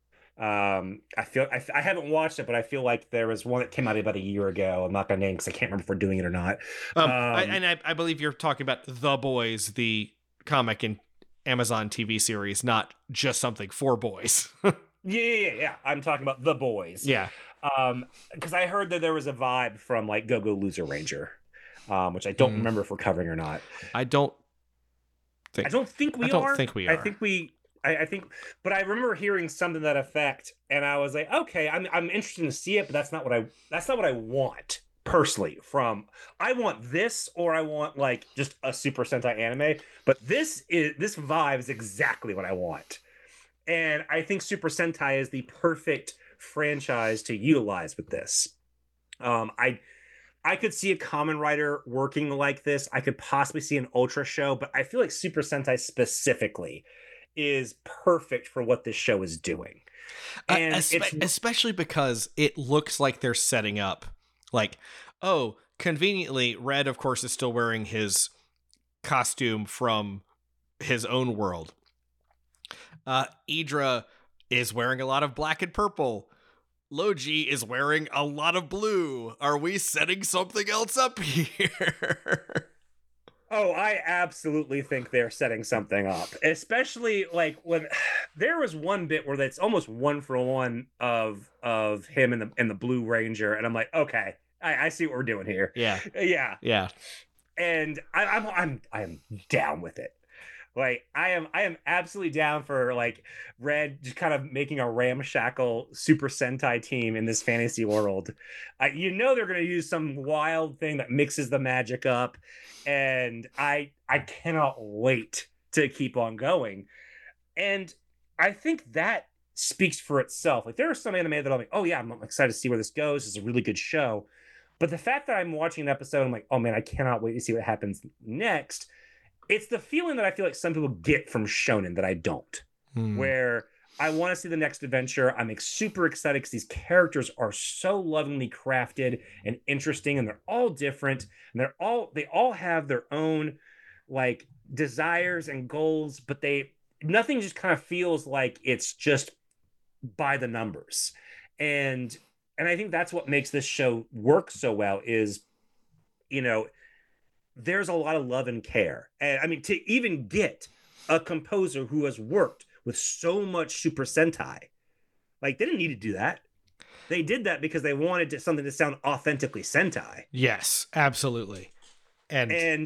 Um, I feel I, I haven't watched it, but I feel like there was one that came out about a year ago. I'm not gonna name because I can't remember if we're doing it or not. Um, Um, I, and I, I believe you're talking about The Boys, the comic and Amazon T V series, not just something for boys. yeah, yeah, yeah, yeah. I'm talking about The Boys. Yeah. Um, because I heard that there was a vibe from like Go Go Loser Ranger, um, which I don't Mm. remember if we're covering or not. I don't think I don't think we I don't are. think we I are. think we. I, I think, but I remember hearing something to that effect, and I was like, okay, I'm I'm interested to see it, but that's not what I that's not what I want personally. From I want this, or I want like just a Super Sentai anime. But this is this vibe is exactly what I want, and I think Super Sentai is the perfect franchise to utilize with this. Um, I. I could see a Kamen Rider working like this. I could possibly see an Ultra show, but I feel like Super Sentai specifically is perfect for what this show is doing. And uh, espe- it's especially because it looks like they're setting up like, oh, conveniently, Red, of course, is still wearing his costume from his own world. Uh, Idra is wearing a lot of black and purple. Logi is wearing a lot of blue. Are we setting something else up here? Oh, I absolutely think they're setting something up. Especially like when there was one bit where that's almost one for one of of him and the and the Blue Ranger, and I'm like, okay, I, I see what we're doing here. Yeah, Yeah, yeah. and I, I'm I'm I'm down with it. Like I am I am absolutely down for like Red just kind of making a ramshackle Super Sentai team in this fantasy world. I, you know they're going to use some wild thing that mixes the magic up, and I I cannot wait to keep on going. And I think that speaks for itself. Like there are some anime that I'm like, oh yeah, I'm excited to see where this goes. It's a really good show. But the fact that I'm watching an episode, I'm like, oh man, I cannot wait to see what happens next. It's the feeling that I feel like some people get from shonen that I don't, Hmm. where I want to see the next adventure. I'm like, super excited because these characters are so lovingly crafted and interesting, and they're all different, and they're all they all have their own like desires and goals, but they nothing just kind of feels like it's just by the numbers. And and I think that's what makes this show work so well is, you know, there's a lot of love and care. And I mean, to even get a composer who has worked with so much Super Sentai, like they didn't need to do that. They did that because they wanted to, something to sound authentically Sentai. Yes, absolutely. And, And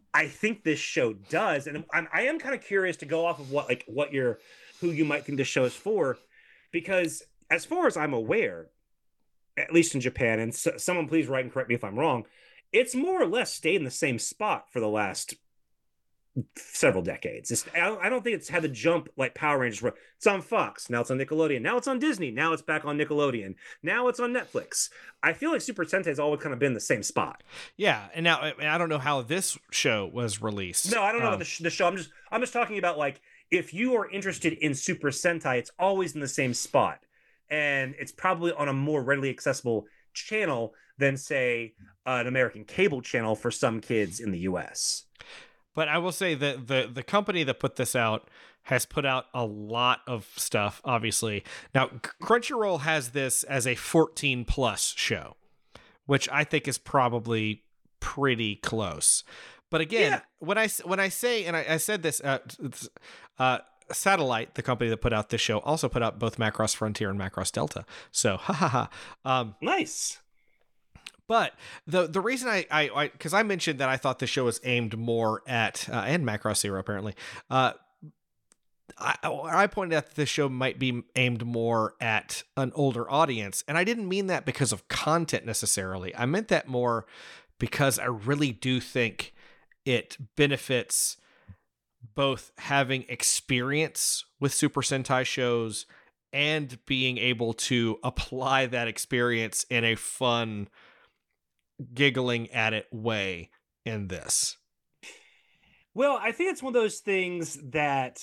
I think this show does, and I'm, I am kind of curious to go off of what like what you're, who you might think this show is for, because as far as I'm aware, at least in Japan, and so, someone please write and correct me if I'm wrong, it's more or less stayed in the same spot for the last several decades. It's, I don't think it's had the jump like Power Rangers where it's on Fox, now it's on Nickelodeon, now it's on Disney, now it's back on Nickelodeon, now it's on Netflix. I feel like Super Sentai has always kind of been the same spot. Yeah, and now I don't know how this show was released. No, I don't know um, about the, sh- the show. I'm just I'm just talking about like if you are interested in Super Sentai, it's always in the same spot, and it's probably on a more readily accessible channel than say uh, an American cable channel for some kids in the U S. But I will say that the the company that put this out has put out a lot of stuff, obviously. Now, Crunchyroll has this as a fourteen plus show, which I think is probably pretty close. But again, yeah. when I when I say, and I, I said this, uh, uh, Satellite, the company that put out this show, also put out both Macross Frontier and Macross Delta. So, ha ha ha. Um, nice. But the the reason I I because I, I mentioned that I thought the show was aimed more at uh, and Macross Zero apparently, uh, I I pointed out that this show might be aimed more at an older audience, and I didn't mean that because of content necessarily. I meant that more because I really do think it benefits both having experience with Super Sentai shows and being able to apply that experience in a fun, giggling at it way in this. Well, I think it's one of those things that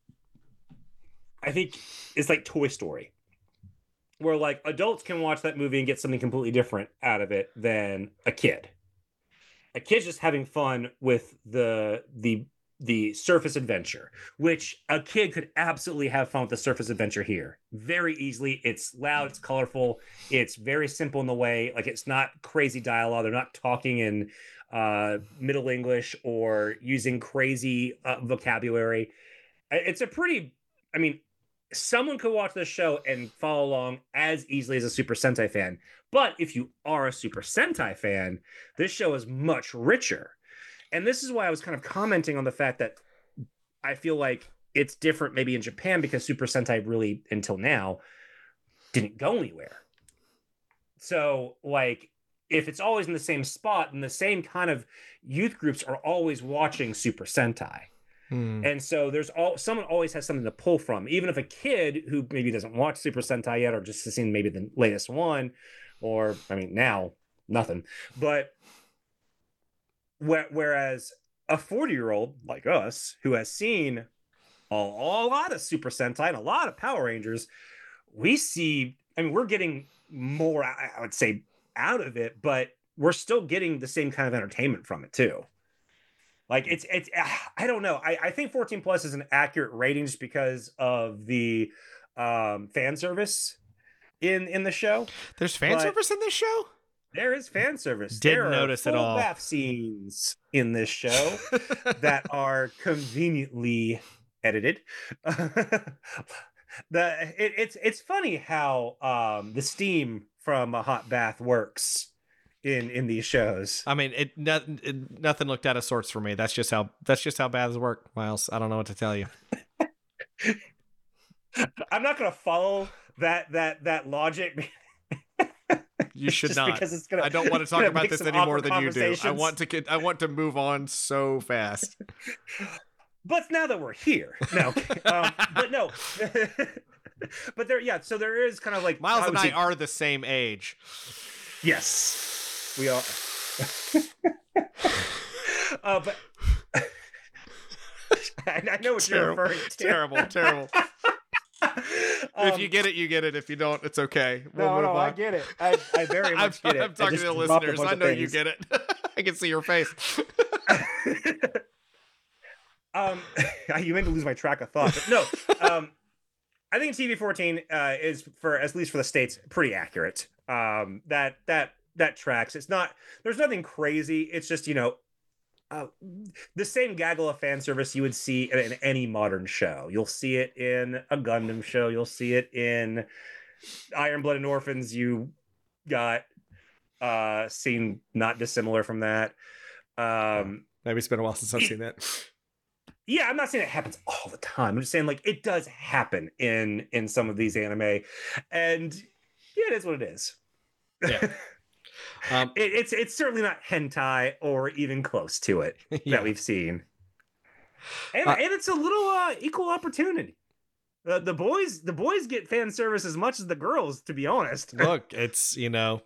I think is like Toy Story, where like adults can watch that movie and get something completely different out of it than a kid. A kid's just having fun with the the the surface adventure, which a kid could absolutely have fun with the surface adventure here very easily. It's loud, it's colorful, it's very simple in the way, like it's not crazy dialogue. They're not talking in uh, Middle English or using crazy uh, vocabulary. It's a pretty, I mean, someone could watch this show and follow along as easily as a Super Sentai fan. But if you are a Super Sentai fan, this show is much richer. And this is why I was kind of commenting on the fact that I feel like it's different maybe in Japan because Super Sentai really, until now, didn't go anywhere. So, like, if it's always in the same spot, then the same kind of youth groups are always watching Super Sentai. Hmm. And so there's all someone always has something to pull from. Even if a kid who maybe doesn't watch Super Sentai yet or just has seen maybe the latest one, or, I mean, now, nothing. But whereas a forty-year-old like us who has seen a, a lot of Super Sentai and a lot of Power Rangers, we see, I mean, we're getting more, I would say, out of it, but we're still getting the same kind of entertainment from it too. Like it's, it's, I don't know. I, I think fourteen plus is an accurate rating just because of the um, fan service in, in the show. There's fan but service in this show? There is fan service. Didn't there notice are at full all. bath scenes in this show that are conveniently edited. the it, it's it's funny how um, the steam from a hot bath works in in these shows. I mean, it, no, it nothing looked out of sorts for me. That's just how that's just how baths work, Miles. I don't know what to tell you. I'm not going to follow that that that logic. You should Just not. Because it's gonna, I don't want to talk about this any more than you do. I want to get, I want to move on so fast. But now that we're here, no. um, but no. But there, yeah. So there is kind of like Miles and I are the same age. Yes, we are. uh, but I, I know what terrible, you're referring to. Terrible, terrible. Um, if you get it, you get it. If you don't, it's okay. We'll no, move no, on. I get it. I, I very much I'm, get it. I'm talking to the listeners. I know you get it. I can see your face. um, you made me lose my track of thought. But no, um, I think T V fourteen uh, is, for at least for the States, pretty accurate. Um, that that that tracks. It's not. There's nothing crazy. It's just, you know, Uh, the same gaggle of fan service you would see in, in any modern show. You'll see it in a Gundam show. You'll see it in Iron Blooded Orphans. You got uh, scene not dissimilar from that. Um, Maybe it's been a while since I've it, seen that. Yeah, I'm not saying it happens all the time. I'm just saying like it does happen in in some of these anime, and yeah, it is what it is. Yeah. Um, it, it's it's certainly not hentai or even close to it yeah. that we've seen, and uh, and it's a little uh, equal opportunity. Uh, the boys the boys get fan service as much as the girls, to be honest. Look, it's you know,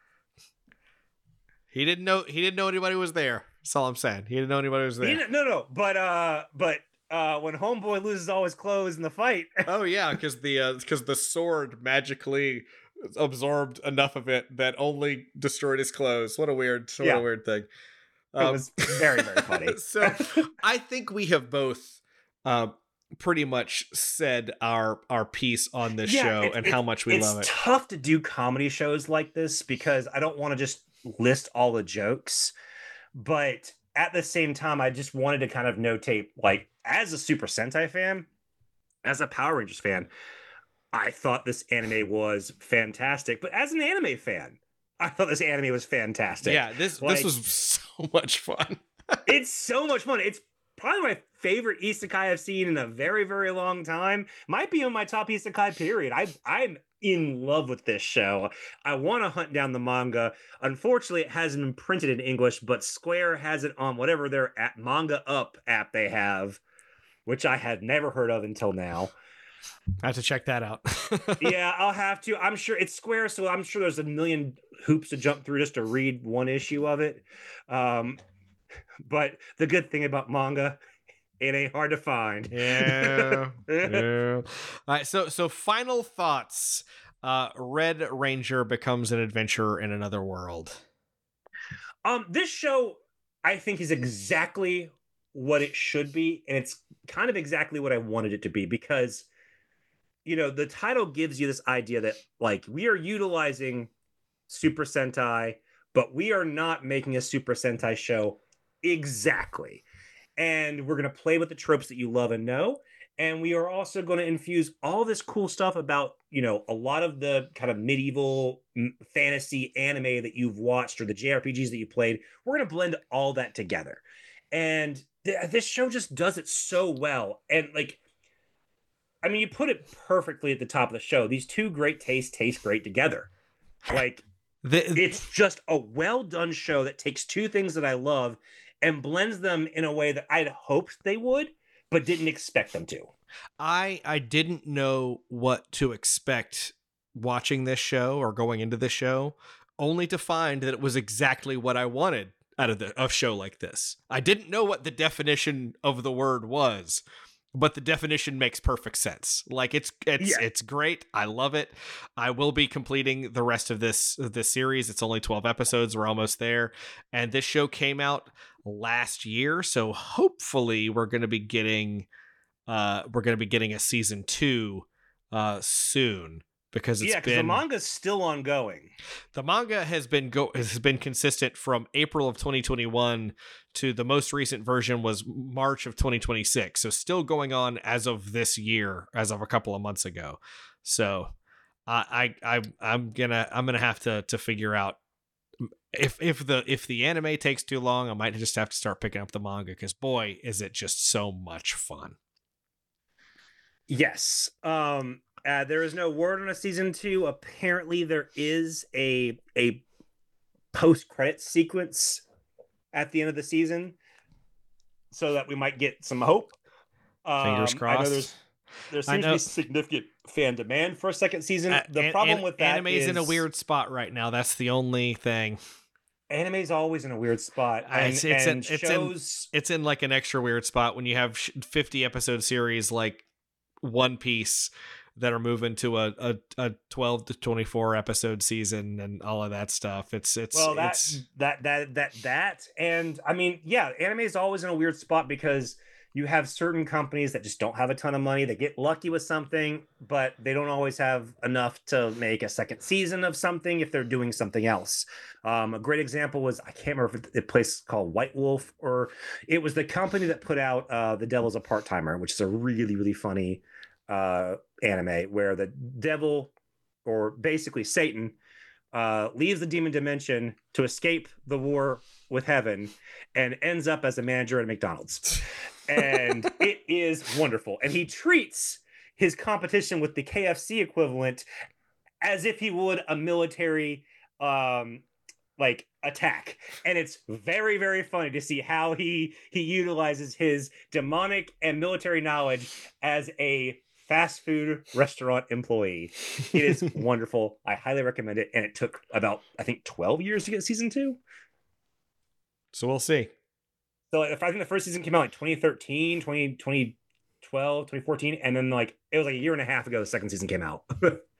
he didn't know he didn't know anybody was there. That's all I'm saying. He didn't know anybody was there. No, no, but uh, but uh, when Homeboy loses all his clothes in the fight. Oh yeah, because the because uh, the sword magically absorbed enough of it that only destroyed his clothes. What a weird, what yeah. a weird thing. Um, it was very, very funny. So I think we have both uh, pretty much said our our piece on this yeah, show it, and it, how much we love it. It's tough to do comedy shows like this because I don't want to just list all the jokes, but at the same time, I just wanted to kind of notate, like, as a Super Sentai fan, as a Power Rangers fan, I thought this anime was fantastic. But as an anime fan, I thought this anime was fantastic. Yeah, this like, this was so much fun. It's so much fun. It's probably my favorite isekai I've seen in a very, very long time. Might be on my top isekai period. I, I'm in love with this show. I want to hunt down the manga. Unfortunately, it hasn't been printed in English, but Square has it on whatever their at Manga Up app they have, which I had never heard of until now. I have to check that out. Yeah, I'll have to. I'm sure it's Square, so I'm sure there's a million hoops to jump through just to read one issue of it. Um, but the good thing about manga, it ain't hard to find. Yeah. Yeah. All right. So, so final thoughts. Uh, Red Ranger becomes an adventurer in another world. Um, this show, I think, is exactly what it should be, and it's kind of exactly what I wanted it to be because, you know, the title gives you this idea that like we are utilizing Super Sentai, but we are not making a Super Sentai show exactly. And we're going to play with the tropes that you love and know. And we are also going to infuse all this cool stuff about, you know, a lot of the kind of medieval fantasy anime that you've watched or the J R P Gs that you played. We're going to blend all that together. And th- this show just does it so well. And like, I mean, you put it perfectly at the top of the show. These two great tastes taste great together. Like, the, it's just a well done show that takes two things that I love and blends them in a way that I'd hoped they would, but didn't expect them to. I I didn't know what to expect watching this show or going into this show, only to find that it was exactly what I wanted out of the, a show like this. I didn't know what the definition of the word was, but the definition makes perfect sense. Like it's it's yeah. it's great. I love it. I will be completing the rest of this this series. It's only twelve episodes. We're almost there. And this show came out last year, so hopefully we're going to be getting uh we're going to be getting a season two uh soon because it's yeah, because the manga's still ongoing. The manga has been go has been consistent from April of twenty twenty-one to the most recent version was March of twenty twenty-six. So still going on as of this year, as of a couple of months ago. So uh, I I I'm gonna I'm gonna have to to figure out if if the if the anime takes too long, I might just have to start picking up the manga because boy, is it just so much fun. Yes. Um. Uh, there is no word on a season two. Apparently, there is a a post credit sequence at the end of the season, so that we might get some hope. Fingers um, crossed. I know there's there seems to be significant fan demand for a second season. Uh, the an, problem an, with that anime's is in a weird spot right now. That's the only thing. Anime's always in a weird spot, and, it's, it's and in, it's shows in, it's in like an extra weird spot when you have fifty episode series like One Piece that are moving to a, a, a twelve to twenty-four episode season and all of that stuff. It's, it's, well, that, it's, that, that, that, that, and I mean, yeah, anime is always in a weird spot because you have certain companies that just don't have a ton of money. They get lucky with something, but they don't always have enough to make a second season of something if they're doing something else. Um, a great example was, I can't remember if it, a place called White Wolf, or it was the company that put out uh, The Devil's a Part-Timer, which is a really, really funny uh anime where the devil, or basically Satan, uh, leaves the demon dimension to escape the war with heaven and ends up as a manager at McDonald's. And it is wonderful. And he treats his competition with the K F C equivalent as if he would a military um like attack. And it's very, very funny to see how he he utilizes his demonic and military knowledge as a fast food restaurant employee. It is wonderful. I highly recommend it. And it took about, I think, twelve years to get season two. So we'll see. So I think the first season came out like twenty thirteen, twenty, twenty twelve, twenty fourteen. And then like, it was like a year and a half ago, the second season came out.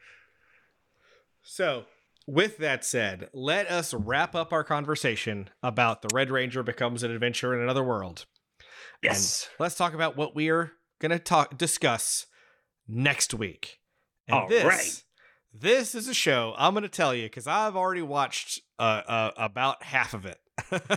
So with that said, let us wrap up our conversation about the Red Ranger becomes an adventurer in another world. Yes. And let's talk about what we are going to talk discuss next week. And All this, right. this is a show I'm going to tell you because I've already watched uh, uh, about half of it.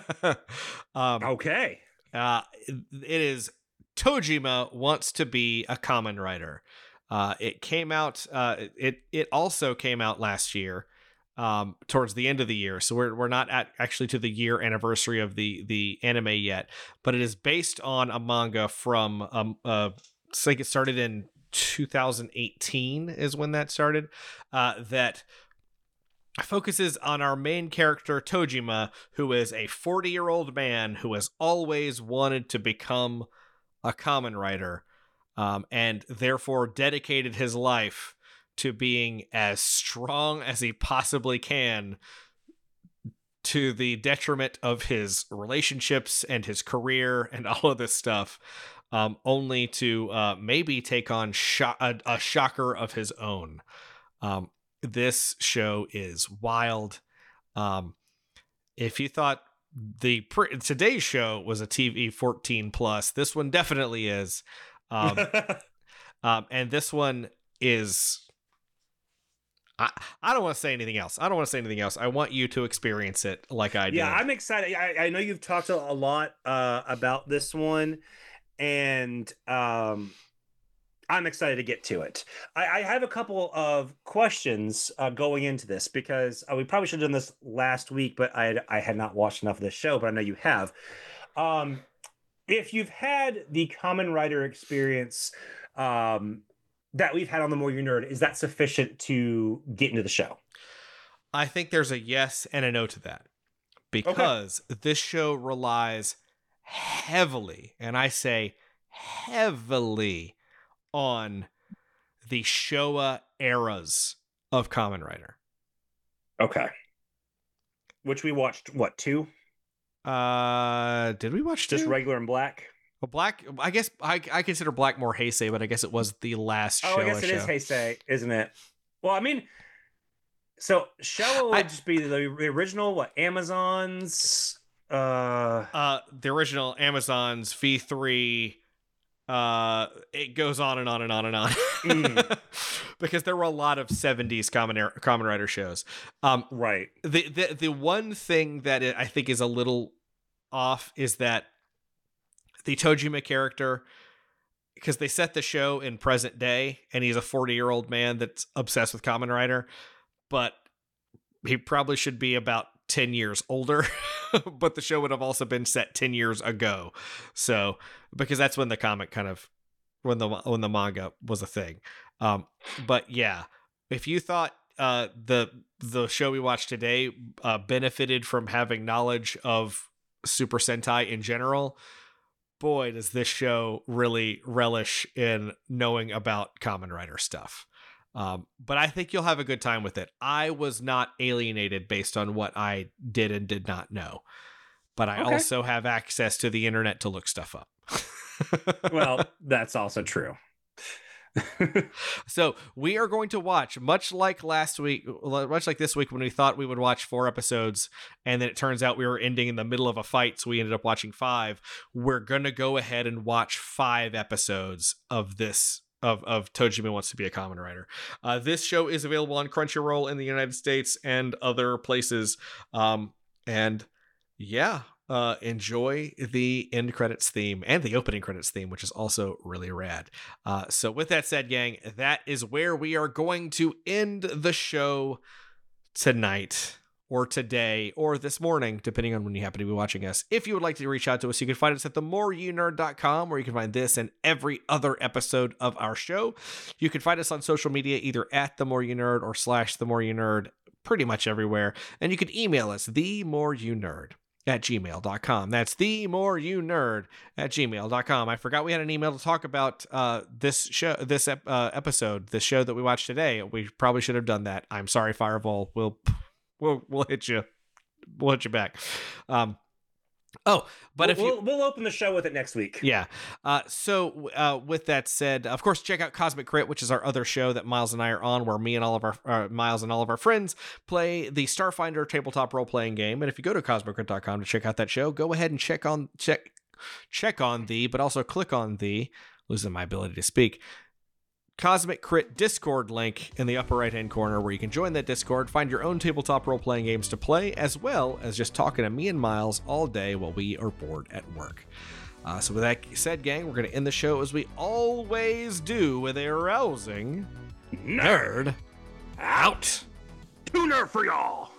um, okay. Uh, it is Tojima Wants to Be a Kamen Rider. Uh, it came out. Uh, it it also came out last year, um, towards the end of the year. So we're we're not at actually to the year anniversary of the the anime yet. But it is based on a manga from um uh I think it started in two thousand eighteen is when that started. Uh, that focuses on our main character Tojima, who is a forty year old man who has always wanted to become a Kamen Rider. Um, and therefore dedicated his life to being as strong as he possibly can, to the detriment of his relationships and his career and all of this stuff, um, only to uh, maybe take on sho- a, a shocker of his own. Um, this show is wild. Um, if you thought the pre- today's show was a T V fourteen plus, this one definitely is. Um, um, and this one is, I, I don't want to say anything else. I don't want to say anything else. I want you to experience it like I did. Yeah, I'm excited. I, I know you've talked a, a lot uh, about this one, and um, I'm excited to get to it. I, I have a couple of questions uh, going into this because uh, we probably should have done this last week, but I, I had not watched enough of the show, but I know you have. Um, If you've had the Kamen Rider experience um, that we've had on The More You Nerd, is that sufficient to get into the show? I think there's a yes and a no to that. Because okay. This show relies heavily, and I say heavily, on the Showa eras of Kamen Rider. Okay. Which we watched, what, two? Uh, did we watch just two? regular and black? Well, black. I guess I I consider black more Heisei, but I guess it was the last. Oh, Showa I guess it show. is Heisei, isn't it? Well, I mean, so Showa would I, just be the, the original what Amazons. Uh, uh, the original Amazons V three. Uh, it goes on and on and on and on. Mm. Because there were a lot of seventies Kamen Kamen Rider shows. Um, right. The, the the one thing that I think is a little off is that the Tojima character, because they set the show in present day, and he's a forty year old man that's obsessed with Kamen Rider, but he probably should be about ten years older. But the show would have also been set ten years ago. So, because that's when the comic kind of, when the when the manga was a thing. Um, but yeah, if you thought uh, the the show we watched today uh, benefited from having knowledge of Super Sentai in general, boy, does this show really relish in knowing about Kamen Rider stuff. Um, but I think you'll have a good time with it. I was not alienated based on what I did and did not know, but I okay. also have access to the internet to look stuff up. Well, that's also true. So we are going to watch, much like last week, much like this week when we thought we would watch four episodes, and then it turns out we were ending in the middle of a fight, so we ended up watching five. We're going to go ahead and watch five episodes of this Of, of Tojima Wants to Be a Kamen Rider. Uh, this show is available on Crunchyroll in the United States and other places. Um, and yeah, uh, enjoy the end credits theme and the opening credits theme, which is also really rad. Uh, so with that said, gang, that is where we are going to end the show tonight or today or this morning, depending on when you happen to be watching us. If you would like to reach out to us, you can find us at the more you nerd dot com, where you can find this and every other episode of our show. You can find us on social media, either at The More You Nerd or slash The More You Nerd, pretty much everywhere. And you can email us, the more you nerd at gmail dot com. That's the more you nerd at gmail dot com. I forgot we had an email to talk about uh, this show, this ep- uh, episode, this show that we watched today. We probably should have done that. I'm sorry, Firewall. We'll we'll we'll hit you. We'll hit you back. Um, oh, but we'll, if you we'll, we'll open the show with it next week. Yeah. Uh, so uh, with that said, of course, check out Cosmic Crit, which is our other show that Miles and I are on, where me and all of our uh, Miles and all of our friends play the Starfinder tabletop role playing game. And if you go to cosmic crit dot com to check out that show, go ahead and check on check check on the, but also click on the, losing my ability to speak, Cosmic Crit Discord link in the upper right hand corner, where you can join that Discord, find your own tabletop role playing games to play, as well as just talking to me and Miles all day while we are bored at work. Uh, so with that said, gang, we're going to end the show as we always do, with a rousing Nerd nerd out. Tuner for y'all.